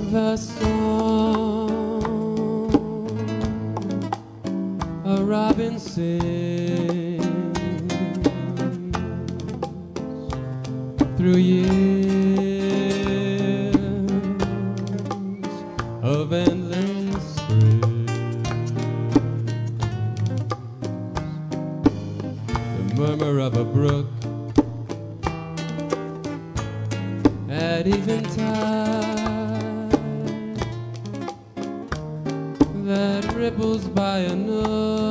The song a robin sings through years of endless spring. The murmur of a brook at eventide that ripples by a nook